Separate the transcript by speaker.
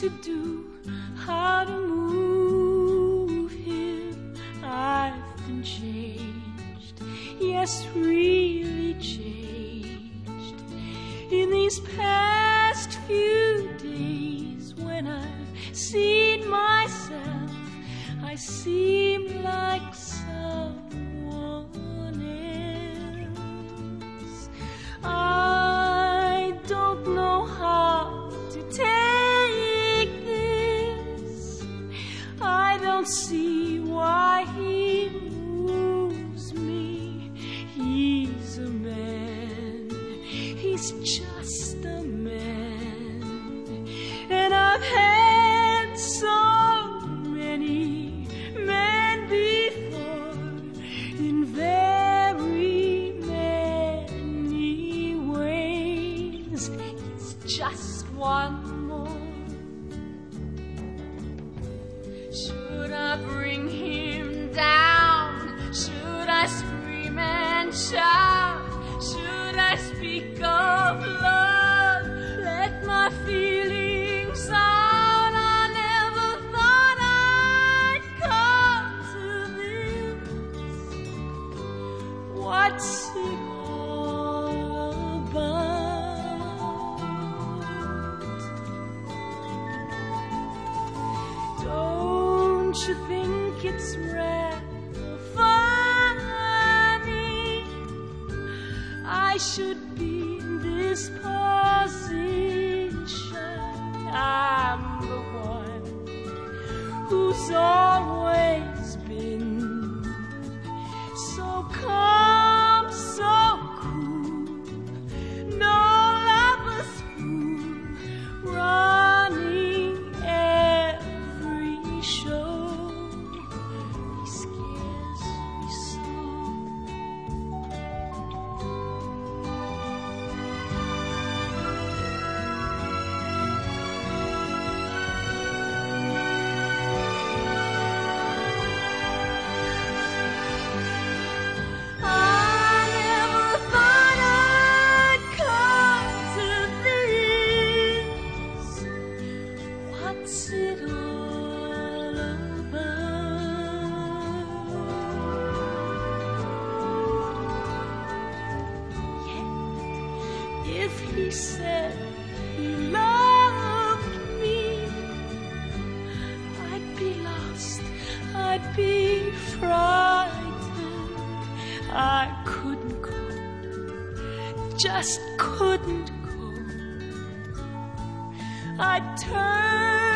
Speaker 1: to do, how to move him. I've been changed, yes, really changed. In these past few days, when I've seen myself, I seem like someone else. I don't know how to take this. I don't see why he moves me. He's a man, he's just a man. And I've had so many men before, in very many ways. He's just one more. Should I bring him down? Should I scream and shout? Should I speak of love? Let my feelings out. I never thought I'd come to this. What's it all about? Don't you think it's rather funny? I should be in this position. I'm the one who's always been so calm, so cool. No lover's fool, running every show. He scares me so. I never thought I'd come to this. What's it all about? Yet, if he said he loved me, I'd be lost, I'd be frightened. I couldn't go, just couldn't go. I'd turn